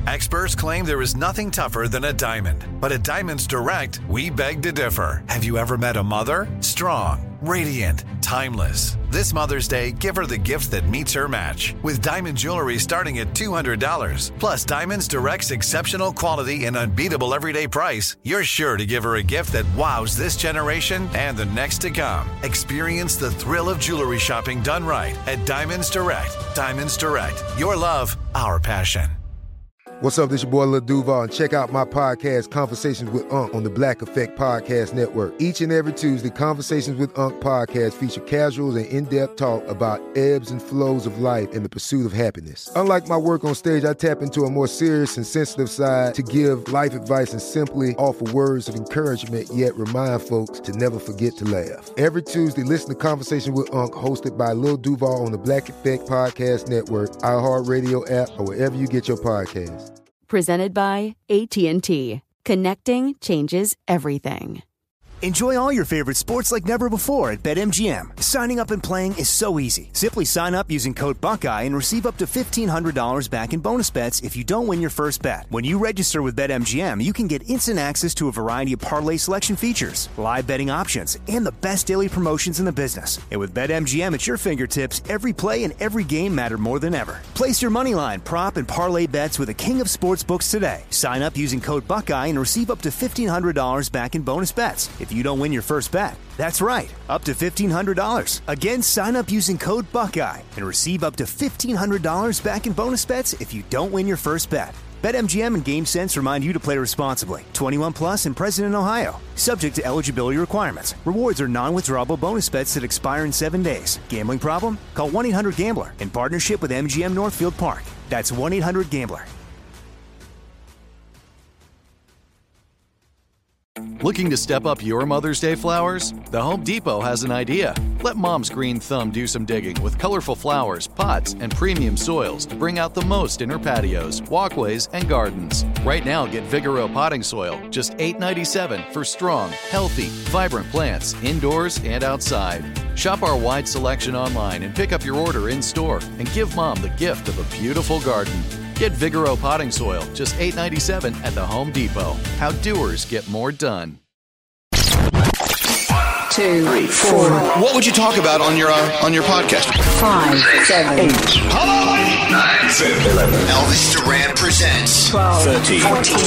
Experts claim there is nothing tougher than a diamond. But at Diamonds Direct, we beg to differ. Have you ever met a mother? Strong, radiant, timeless. This Mother's Day, give her the gift that meets her match. With diamond jewelry starting at $200. Plus Diamonds Direct's exceptional quality and unbeatable everyday price, you're sure to give her a gift that wows this generation and the next to come. Experience the thrill of jewelry shopping done right at Diamonds Direct. Diamonds Direct. Your love, our passion. What's up, this your boy Lil Duval, and check out my podcast, Conversations with Unc, on the Black Effect Podcast Network. Each and every Tuesday, Conversations with Unc podcast feature casual and in-depth talk about ebbs and flows of life and the pursuit of happiness. Unlike my work on stage, I tap into a more serious and sensitive side to give life advice and simply offer words of encouragement, yet remind folks to never forget to laugh. Every Tuesday, listen to Conversations with Unc, hosted by Lil Duval on the Black Effect Podcast Network, iHeartRadio app, or wherever you get your podcasts. Presented by AT&T. Connecting changes everything. Enjoy all your favorite sports like never before at BetMGM. Signing up and playing is so easy. Simply sign up using code Buckeye and receive up to $1,500 back in bonus bets if you don't win your first bet. When you register with BetMGM, you can get instant access to a variety of parlay selection features, live betting options, and the best daily promotions in the business. And with BetMGM at your fingertips, every play and every game matter more than ever. Place your moneyline, prop, and parlay bets with the king of sportsbooks today. Sign up using code Buckeye and receive up to $1,500 back in bonus bets if you don't win your first bet. That's right, up to $1,500. Again, sign up using code Buckeye and receive up to $1,500 back in bonus bets if you don't win your first bet. BetMGM and GameSense remind you to play responsibly. 21 plus and present in Ohio. Subject to eligibility requirements. Rewards are non-withdrawable bonus bets that expire in 7 days. Gambling problem? Call 1-800-GAMBLER in partnership with MGM Northfield Park. That's 1-800-GAMBLER. Looking to step up your Mother's Day flowers? The Home Depot has an idea. Let Mom's green thumb do some digging with colorful flowers, pots, and premium soils to bring out the most in her patios, walkways, and gardens. Right now, get Vigoro potting soil, just $8.97 for strong, healthy, vibrant plants indoors and outside. Shop our wide selection online and pick up your order in-store and give Mom the gift of a beautiful garden. Get Vigoro potting soil, just $8.97 at the Home Depot. How doers get more done. 2, 3, 4. What would you talk about on your podcast? 5, 7, 8. Hello, 9, 10, 11. Elvis Duran presents 12, 13, 14, 15.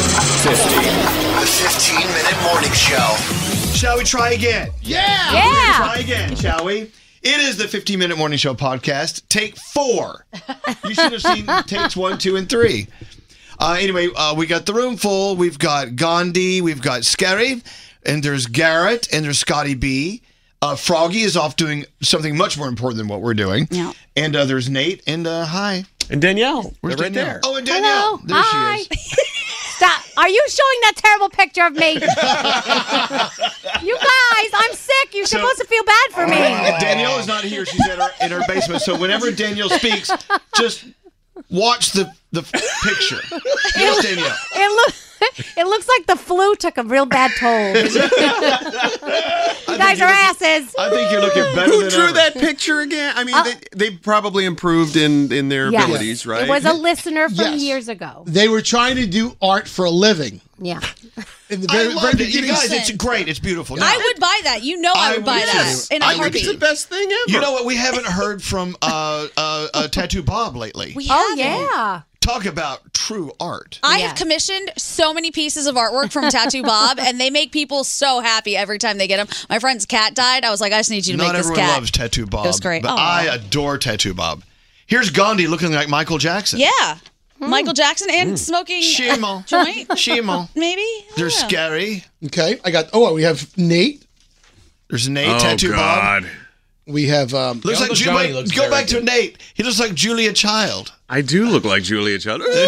The 15-minute morning show. Shall we try again? Yeah! We're gonna try again, shall we? It is the 15-minute morning show podcast. Take 4. You should have seen takes 1, 2, and 3. Anyway, we got the room full. We've got Gandhi, we've got Scary, and there's Garrett, and there's Scotty B. Froggy is off doing something much more important than what we're doing. Yeah. And there's Nate, and hi. And Danielle. Where's They're right Danielle? there. Oh, and Danielle. Hello. There Hi. she is. Stop. Are you showing that terrible picture of me? You guys, I'm sick. You're supposed to feel bad for me. Danielle is not here. She's in her basement. So whenever Danielle speaks, just watch the picture. Yes, Danielle. It looks like the flu took a real bad toll. You guys are asses. I think you're looking better Who than drew ever. that picture again? I mean, they probably improved in their Yes. abilities, right? It was a listener from Yes. years ago. They were trying to do art for a living. Yeah. In the I very, loved very it. You beginning. guys, it's great. It's beautiful. Now, I would buy that. You know I would buy that in a I think heartbeat. it's the best thing ever. you know what? We haven't heard from Tattoo Bob lately. Oh, yeah. Talk about true art. I Yes. have commissioned so many pieces of artwork from Tattoo Bob, and they make people so happy every time they get them. My friend's cat died. I was like, I just need you to Not make this everyone cat. loves Tattoo Bob. It was great. But Aw. I adore Tattoo Bob. Here's Gandhi looking like Michael Jackson. Yeah. Michael Jackson and smoking Shimo. joint, Shimo. maybe? There's Yeah. Scary. Okay, we have Nate. There's Nate, Tattoo Bob. We have Looks like Johnny looks go very back to good. Nate. He looks like Julia Child. I do look like Julia Child. Just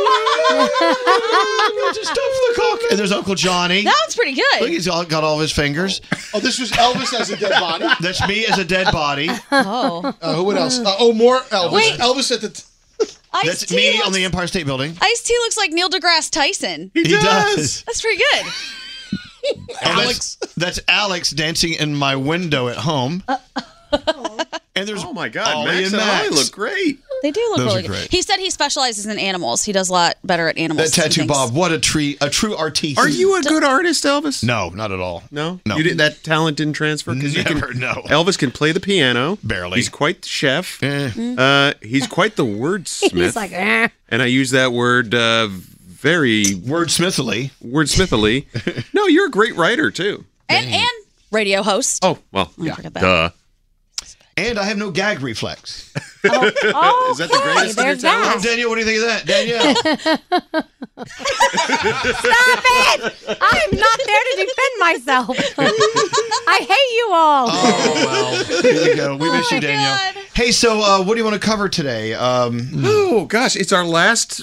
stuff the cock. And there's Uncle Johnny. That one's pretty good. Look, he's got all of his fingers. Oh, this was Elvis as a dead body. That's me as a dead body. Oh. What else? More Elvis. Wait. Elvis at the. Ice-T That's me looks, on the Empire State Building. Ice-T looks like Neil deGrasse Tyson. He does. That's pretty good. Alex. That's Alex dancing in my window at home. And there's Oh my God, Ollie Max and and I Max. look great. They do look Those really are good. great. He said he specializes in animals. He does a lot better at animals. That tattoo, than Bob. things. What a true artiste. Are you a good artist, Elvis? No, not at all. No? No. You didn't, that talent didn't transfer? Never, no. Elvis can play the piano. Barely. He's quite the chef. Eh. He's quite the wordsmith. He's like, eh. And I use that word very... Wordsmithily. No, you're a great writer, too. And radio host. Oh, well, yeah. forget that. Duh. And I have no gag reflex. Oh, Is that the greatest of your there's talents? that. Daniel, what do you think of that? Danielle. Stop it! I'm not there to defend myself. I hate you all. Oh, well. There you go. We miss you, Danielle. God. Hey, so what do you want to cover today? Oh, gosh. It's our last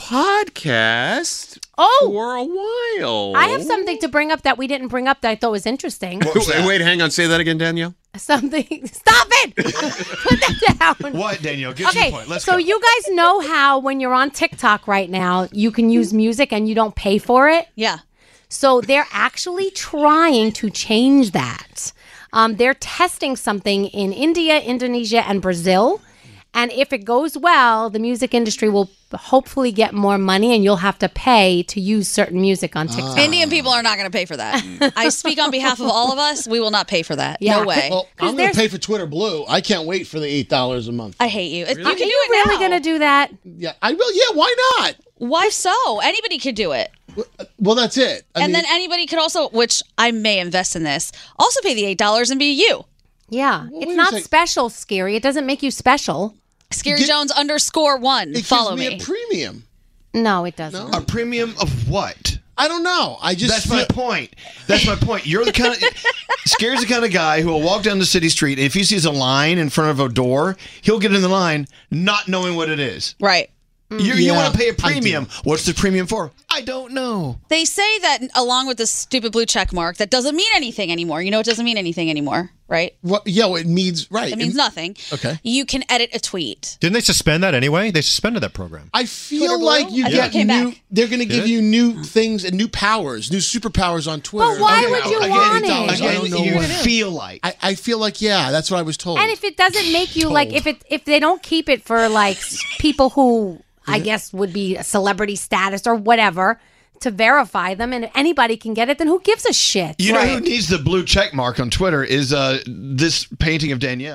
podcast for a while. I have something to bring up that we didn't bring up that I thought was interesting. Wait, hang on. Say that again, Danielle. Something. Stop it! Put that down. What, Danielle? Get to the point. Let's so go. you guys know how when you're on TikTok right now, you can use music and you don't pay for it? Yeah. So they're actually trying to change that. They're testing something in India, Indonesia, and Brazil. And if it goes well, the music industry will hopefully get more money and you'll have to pay to use certain music on TikTok. Indian people are not going to pay for that. I speak on behalf of all of us. We will not pay for that. Yeah. No way. Well, I'm going to pay for Twitter Blue. I can't wait for the $8 a month. I hate you. You can Are do you it really now. going to do that? Yeah, I will. Yeah, why not? Why so? Anybody could do it. Well, that's it. I mean, Then anybody could also, which I may invest in this, also pay the $8 and be you. Yeah. Well, It's wait a not sec. special, Scary. It doesn't make you special. Scary Jones _1. it Follow gives me me. a premium. No, it doesn't. A premium of what? I don't know. I just That's my point. That's my point. You're the kind of Scare's the kind of guy who will walk down the city street, and if he sees a line in front of a door, he'll get in the line not knowing what it is. Right. You Yeah, want to pay a I do. premium. What's the premium for? I don't know. They say that along with the stupid blue check mark, that doesn't mean anything anymore. You know, it doesn't mean anything anymore, right? Well, yeah, well, it means right. It means nothing. Okay. You can edit a tweet. Didn't they suspend that anyway? They suspended that program. I feel Twitter like Blue? you I think get it came new. back. They're going to give Did? you new things and new powers, new superpowers on Twitter. But why would you want it? I don't know you what. feel like. I feel like that's what I was told. And if it doesn't make you like, if they don't keep it for like people who I guess would be a celebrity status or whatever to verify them, and anybody can get it, then who gives a shit? You know who needs the blue check mark on Twitter is this painting of Danielle.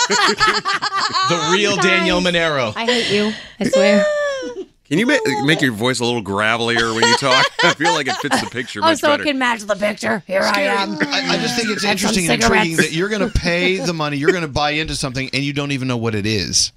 The real Danielle Monero. I hate you. I swear. Can you make your voice a little gravelier when you talk? I feel like it fits the picture Oh, much so better. it can match the picture. Here I am. I just think it's And some interesting and intriguing cigarettes. that you're going to pay the money, you're going to buy into something, and you don't even know what it is.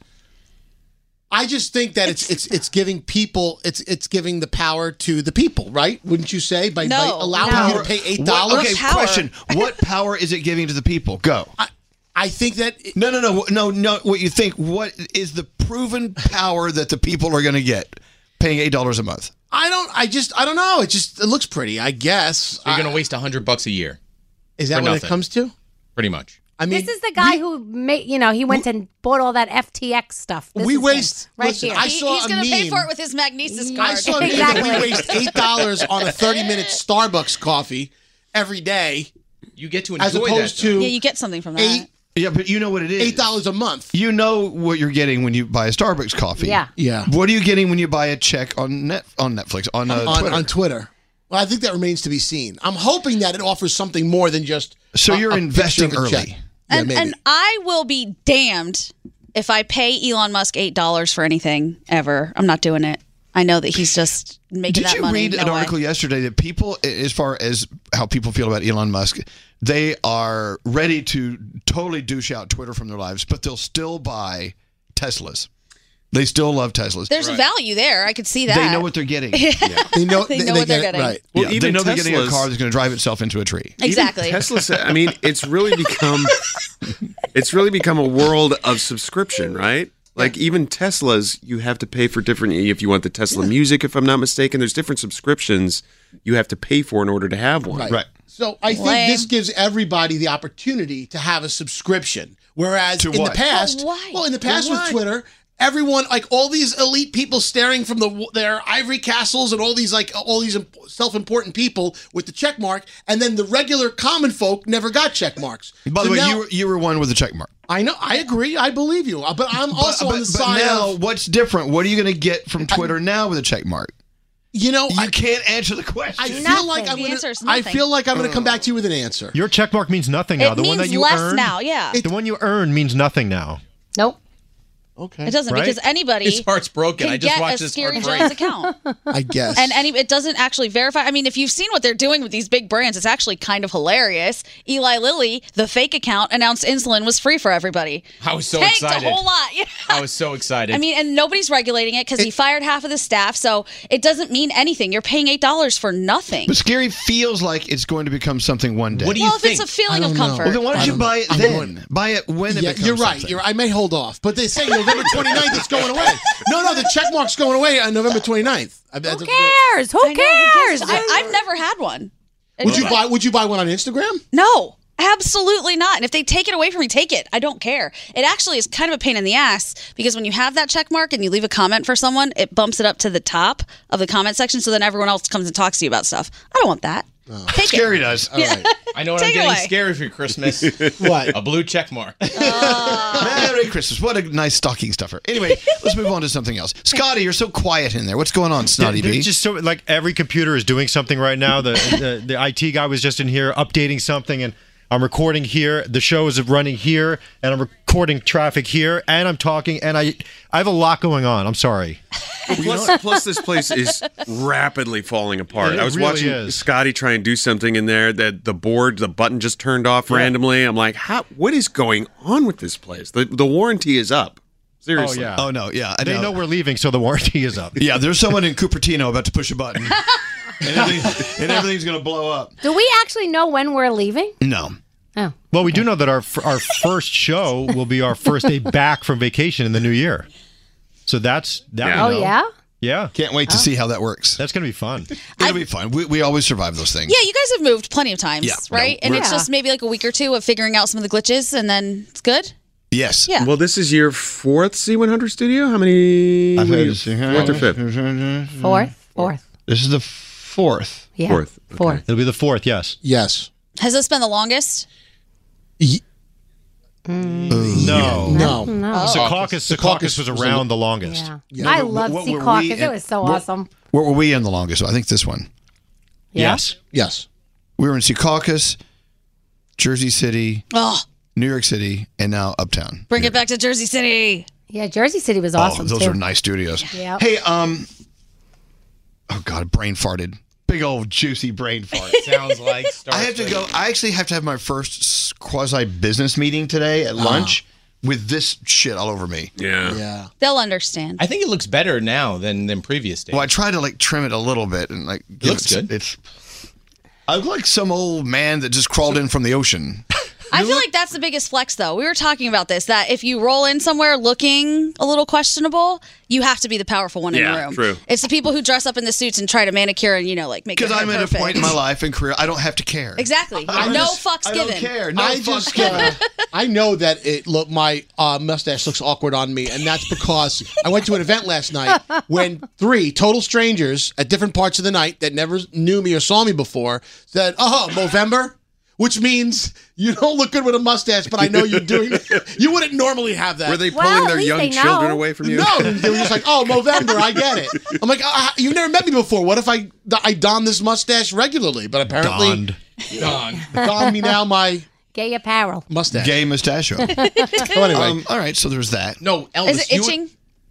I just think that it's giving people it's giving the power to the people, right? Wouldn't you say by allowing you to pay $8? Okay, question. What power is it giving to the people? Go. I think that No. What you think? What is the proven power that the people are going to get paying $8 a month? I don't know. It looks pretty, I guess. You're going to waste $100 a year. Is that for what it nothing. comes to? Pretty much. I mean, This is the guy who made, he went and bought all that FTX stuff. This We is him, waste- right listen, here. I saw He's a going to pay meme. for it with his Magnesis card. I saw a meme that we waste $8 on a 30-minute Starbucks coffee every day. You get to enjoy as opposed that, to Yeah, you get something from that. Yeah, but you know what it is. $8 a month. You know what you're getting when you buy a Starbucks coffee. Yeah. Yeah. What are you getting when you buy a check on Netflix on Twitter? On Twitter. Well, I think that remains to be seen. I'm hoping that it offers something more than just. So you're a investing picture of a check. early. Yeah, And, maybe. and I will be damned if I pay Elon Musk $8 for anything ever. I'm not doing it. I know that he's just making Did that you money. read No an way. article yesterday that people, as far as how people feel about Elon Musk, they are ready to totally douche out Twitter from their lives, but they'll still buy Teslas. They still love Teslas. There's a value there. I could see that. They know what they're getting. They know, They know what they're getting. Right. Well, Yeah, even they know they're getting a Teslas- car that's going to drive itself into a tree. Exactly. Even Tesla, I mean, it's really become a world of subscription, right? Like even Teslas, you have to pay for different. If you want the Tesla music, if I'm not mistaken, there's different subscriptions you have to pay for in order to have one. Right. So I think Lame. this gives everybody the opportunity to have a subscription. Whereas To in what? the past, But why? well, in the past But with why? Twitter, everyone, like all these elite people staring from their ivory castles and all these self-important people with the check mark, and then the regular common folk never got check marks. By the way, you were one with a check mark. I know, I agree, I believe you, but I'm also on the side now, of... what's different? What are you going to get from Twitter now with a check mark? You know, you can't answer the question. I feel like I'm going to come back to you with an answer. Your check mark means nothing now. It The means one that you less earned, now, yeah. The one you earn means nothing now. Nope. Okay. It doesn't Right? because anybody His heart's broken. can I just get watched a this Scary for free. Jones account. I guess. And it doesn't actually verify. I mean, if you've seen what they're doing with these big brands, it's actually kind of hilarious. Eli Lilly, the fake account, announced insulin was free for everybody. I was so Tanked excited. a whole lot. Yeah. I was so excited. I mean, and nobody's regulating it because he fired half of the staff, so it doesn't mean anything. You're paying $8 for nothing. But Scary feels like it's going to become something one day. What do you Well, if think? it's a feeling of comfort. Well, then why don't you buy it then? Buy it when it becomes you're right. something. I may hold off, but they say November 29th it's going away. No, the check mark's going away on November 29th. Who cares? Who cares? I've never had one. Would you buy one on Instagram? No, absolutely not. And if they take it away from me, take it. I don't care. It actually is kind of a pain in the ass because when you have that check mark and you leave a comment for someone, it bumps it up to the top of the comment section so then everyone else comes and talks to you about stuff. I don't want that. Take Scary it. does. All right. I know what Take I'm it getting away. scary for Christmas. What? A blue check mark. Merry Christmas. What a nice stocking stuffer. Anyway, let's move on to something else. Scotty, you're so quiet in there. What's going on, Snotty They're B? just so like every computer is doing something right now. The IT guy was just in here updating something, and I'm recording here. The show is running here, and I'm recording traffic here, and I'm talking, and I have a lot going on. I'm sorry. Plus, this place is rapidly falling apart. It I was really watching is. Scotty try and do something in there that the button just turned off randomly. I'm like, what is going on with this place? The warranty is up. Seriously. Oh, yeah. Oh, no. Yeah. I They know we're leaving, so the warranty is up. Yeah, there's someone in Cupertino about to push a button. and everything's going to blow up. Do we actually know when we're leaving? No. Oh. Well, we do know that our first show will be our first day back from vacation in the new year. So that's that. Yeah. we know. Yeah? Yeah. Can't wait to see how that works. That's going to be fun. It'll be fun. We always survive those things. Yeah, you guys have moved plenty of times, Yeah, right? no, And we're- it's just maybe like a week or two of figuring out some of the glitches, and then it's good. Yes. Yeah. Well, this is your fourth C100 studio? How many? I've had Fourth or fifth? Fourth. This is the fourth. Yeah. Fourth. Fourth. It'll be the fourth, yes. Yes. Has this been the longest? No. No. No. Secaucus was around the longest. Yeah. I love what were Secaucus. we It in- was so what- awesome. Where were we in the longest? I think this one. Yes. Yes. We were in Secaucus, Jersey City, Oh, New York City, and now Uptown. bring it back to Jersey City. Yeah, Jersey City was awesome, those too. are nice studios. Yep. Hey, oh God, brain farted. Big old juicy brain fart. Sounds like Star I have to Trek. go. I actually have to have my first quasi business meeting today at lunch with this shit all over me. Yeah. Yeah. They'll understand. I think it looks better now than previous days. Well, I try to like trim it a little bit and like give looks good. It's. I look like some old man that just crawled in from the ocean. I feel like that's the biggest flex, though. We were talking about this, that if you roll in somewhere looking a little questionable, you have to be the powerful one in the room. True. It's the people who dress up in the suits and try to manicure and, like make it Because I'm at perfect. a point in my life and career, I don't have to care. Exactly. I No just- fucks I given. don't care. No I fucks just, given. I know that my mustache looks awkward on me, and that's because I went to an event last night when 3 total strangers at different parts of the night that never knew me or saw me before said, "Oh, Movember," which means you don't look good with a mustache, but I know you're doing it. You wouldn't normally have that. Were they Well, pulling at their least young they children know. away from you? No, they were just like, "Oh, Movember, I get it." I'm like, "You've never met me before. What if I don this mustache regularly?" But apparently, don me now my Gay apparel. mustache. Gay mustachio. So anyway, All right, so there's that. No, Elvis. Is it itching?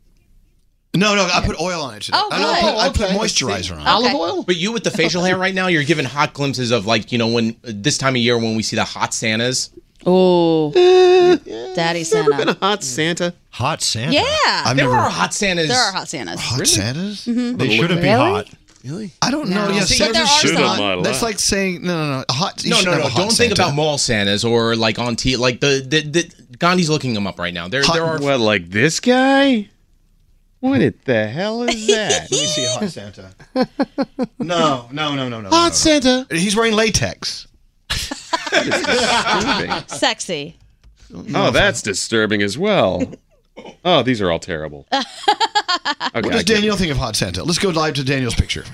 No, I put oil on it today. Oh, I good. put Okay. moisturizer on it. olive Okay. oil. But you with the facial hair right now, you're giving hot glimpses of when this time of year when we see the hot Santas. Oh. Daddy Never been Santa. a hot Santa. Hot Santa. Yeah. I've There never are hot Santas. There are hot Santas. hot Santas. They shouldn't be Really? hot. I don't know. No. Yeah, See, but there Santas are should some. not. That's like saying no. Hot. you No, should no, have no. a hot Don't think Santa. about mall Santas or like on T. Like the Gandhi's looking them up right now. There are. What, like this guy? What the hell is that? Let me see a hot Santa. No. Hot Santa. He's wearing latex. Disturbing. Sexy. Oh, that's disturbing as well. Oh, these are all terrible. Okay, What does Danielle think of Hot Santa? Let's go live to Danielle's picture.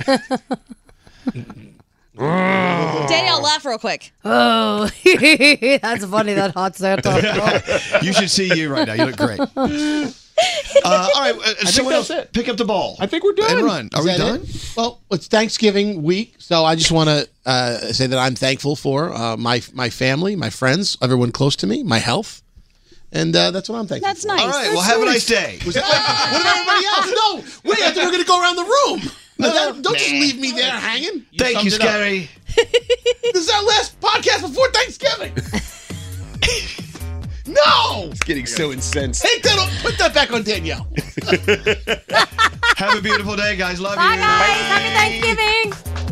Danielle, laugh real quick. Oh, that's funny, that Hot Santa. You should see you right now. You look great. All right, someone else pick up the ball. I think we're done. And run. Are we done? Well, it's Thanksgiving week, so I just want to say that I'm thankful for my family, my friends, everyone close to me, my health. And that's what I'm thankful That's for. nice. All right, well, have a nice day. Was that what about everybody else? No, wait, I thought we were going to go around the room. Don't just leave me there hanging. Thank you, Scary. This is our last podcast before Thanksgiving. No! It's getting so incensed. Take that, put that back on Danielle. Have a beautiful day, guys. Love Bye, you. guys. Happy Thanksgiving.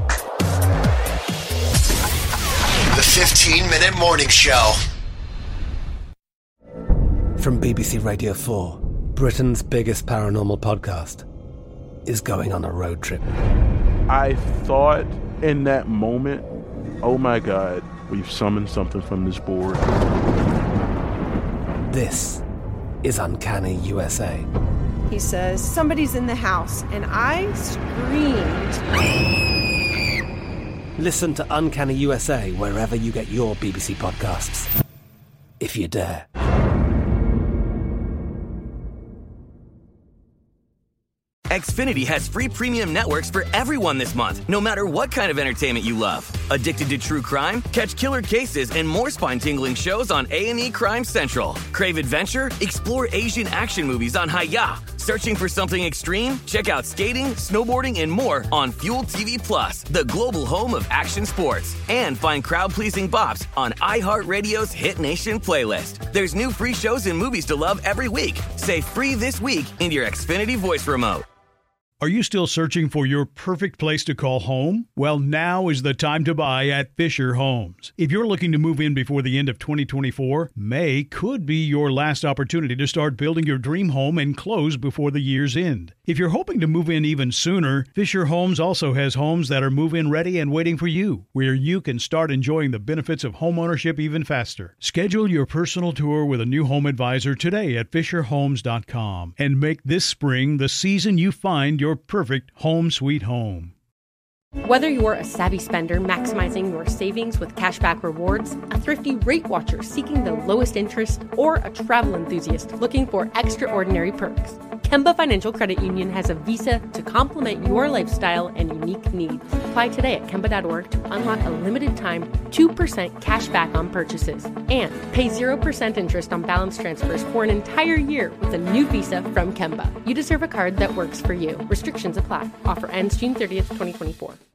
The 15-minute morning show. From BBC Radio 4, Britain's biggest paranormal podcast is going on a road trip. I thought in that moment, oh my God, we've summoned something from this board. This is Uncanny USA. He says, somebody's in the house, and I screamed. Listen to Uncanny USA wherever you get your BBC podcasts, if you dare. Xfinity has free premium networks for everyone this month, no matter what kind of entertainment you love. Addicted to true crime? Catch killer cases and more spine-tingling shows on A&E Crime Central. Crave adventure? Explore Asian action movies on Hi-YAH. Searching for something extreme? Check out skating, snowboarding, and more on Fuel TV Plus, the global home of action sports. And find crowd-pleasing bops on iHeartRadio's Hit Nation playlist. There's new free shows and movies to love every week. Say free this week in your Xfinity voice remote. Are you still searching for your perfect place to call home? Well, now is the time to buy at Fisher Homes. If you're looking to move in before the end of 2024, May could be your last opportunity to start building your dream home and close before the year's end. If you're hoping to move in even sooner, Fisher Homes also has homes that are move-in ready and waiting for you, where you can start enjoying the benefits of homeownership even faster. Schedule your personal tour with a new home advisor today at FisherHomes.com and make this spring the season you find your perfect home sweet home. Whether you're a savvy spender maximizing your savings with cashback rewards, a thrifty rate watcher seeking the lowest interest, or a travel enthusiast looking for extraordinary perks, Kemba Financial Credit Union has a visa to complement your lifestyle and unique needs. Apply today at Kemba.org to unlock a limited-time 2% cash back on purchases and pay 0% interest on balance transfers for an entire year with a new visa from Kemba. You deserve a card that works for you. Restrictions apply. Offer ends June 30th, 2024.